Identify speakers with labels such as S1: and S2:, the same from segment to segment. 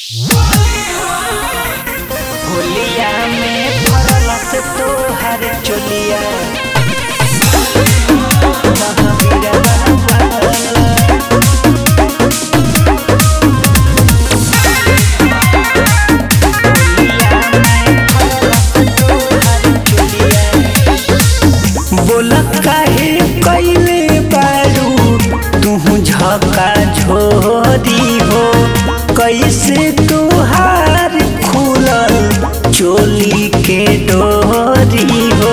S1: होलिया में भरलस तोहर चोलिया बोला काहे कइले बारू तू झका झोरी हो कैसे तुहार खुलल चोली के डोरी हो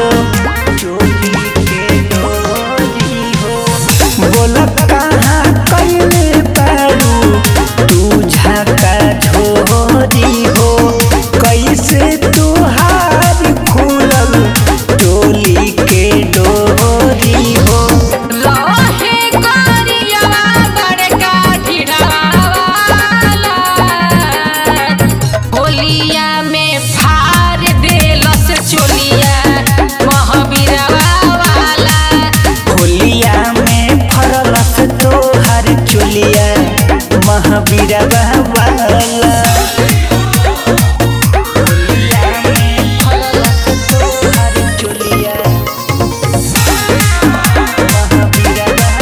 S1: बोला कहाँ कइले बारू तू झका झोरी हो कैसे तुहार खुलल चोली के डोरी हो
S2: लहे करियवा बड़का ढिढावाला होलिया में फाड़ देलस चोलिया महावीरवा वाला
S1: होलिया में फरलस तोहर चोलिया महावीरवा वाला होलिया में फरलस तोहर चोलिया महावीरवा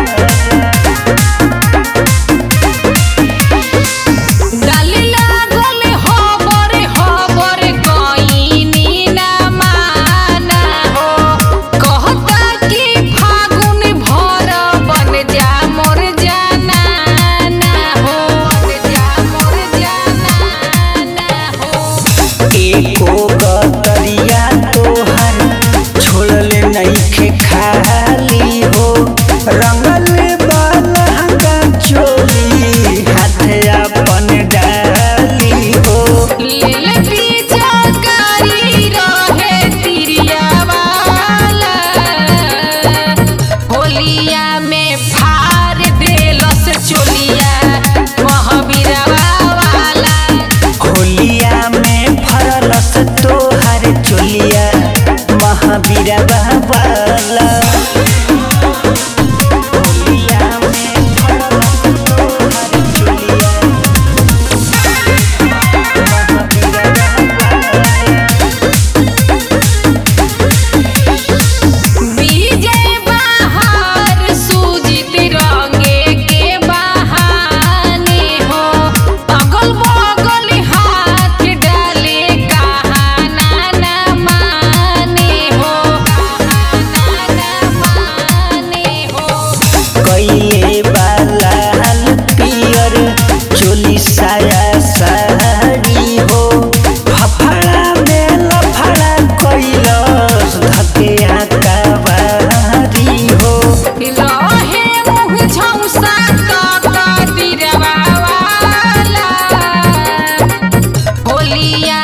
S2: डाली लागल हबर कइनी ना माना हो कहता कि फागुन भर बन जा मोर जाना ना हो बन जा मोर जाना ना हो
S1: एको गतरिया तोहर छोड़ले नइखे खाली हो रंगल बालहंगा चोली हाथे अपन डाली हो
S2: लेल बीजा कारी रहे तिरिया वाला होलिया में फाड़ देलस चोलिया महावीरवा वाला
S1: होलिया में फरलस तोहर चोलिया महावीरवा वाला होलिया में फरलस तोहर चोलिया महावीरवा
S2: विजय बहार सुजित रंगे के बहाने हो अगल बगल हाथ डाले कहाँ ना माने हो कहाँ ना माने हो
S1: कइले बालाल पियर चोली साया साड़ी हो फफड़ा में लफड़ा कइलस धके आटा बारी हो
S2: लहे मुँह झौसा का दिरवा वाला होलिया